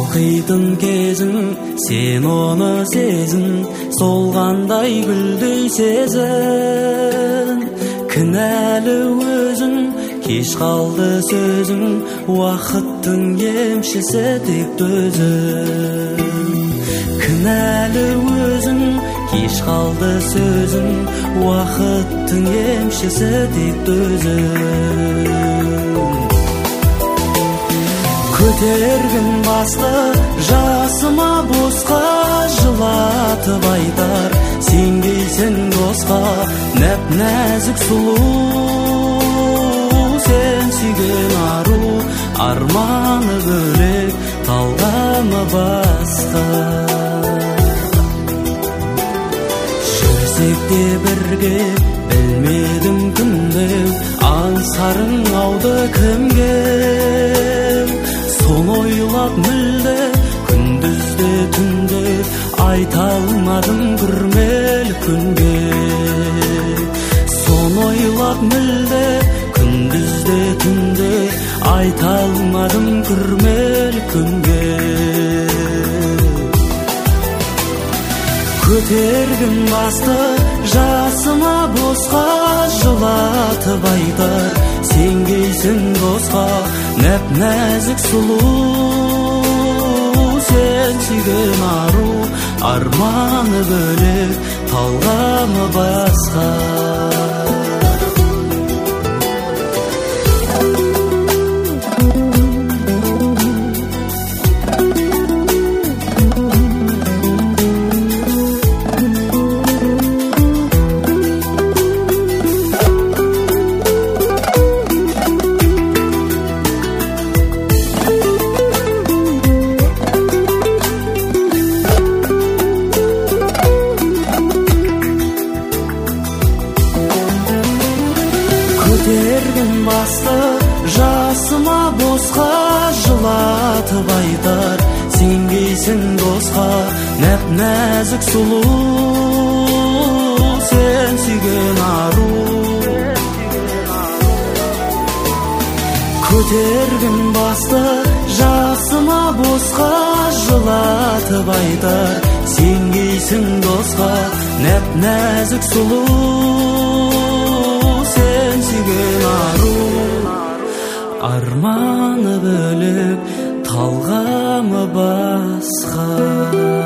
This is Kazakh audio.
Толқитын кезің, сен оны сезін, солғандай гүлдей сезін. Кінәлі өзің, кеш қалды сөзің, уақыттың емшісі тек өзің. Кінәлі өзің, кеш қалды сөзің, уақыттың емшісі тек өзің. Көтергін басты жасыма босқа, жылатып айтар сенгейсің досқа. Нәп-нәзік сұлу сен сүйген ару, арманы бөлек, талғамы басқа. Жүрсек те бірге, білмедім күнде, аңсарың ауды кімге. Соны ойлап мүлде, күндізде түнде, айта алмадым күрмелі күнге. Соны ойлап мүлде, күндізде түнде, айта алмадым күрмелі күнге. Көтергін басты жасыма босқа, жылатып айтар сенгейсің досқа. Нәп-нәзік сұлу сен сүйген ару, арманы бөлек, талғамы басқа. Көтергін басты жасыма босқа, жылатып айтар сенгейсің досқа. Нәп-нәзік сұлу сен сүйген ару. Көтергін басты жасыма босқа, жылатып айтар сенгейсің досқа. Нәп-нәзік сұлу сен сүйген ару, арманы бөлек, талғамы басқа.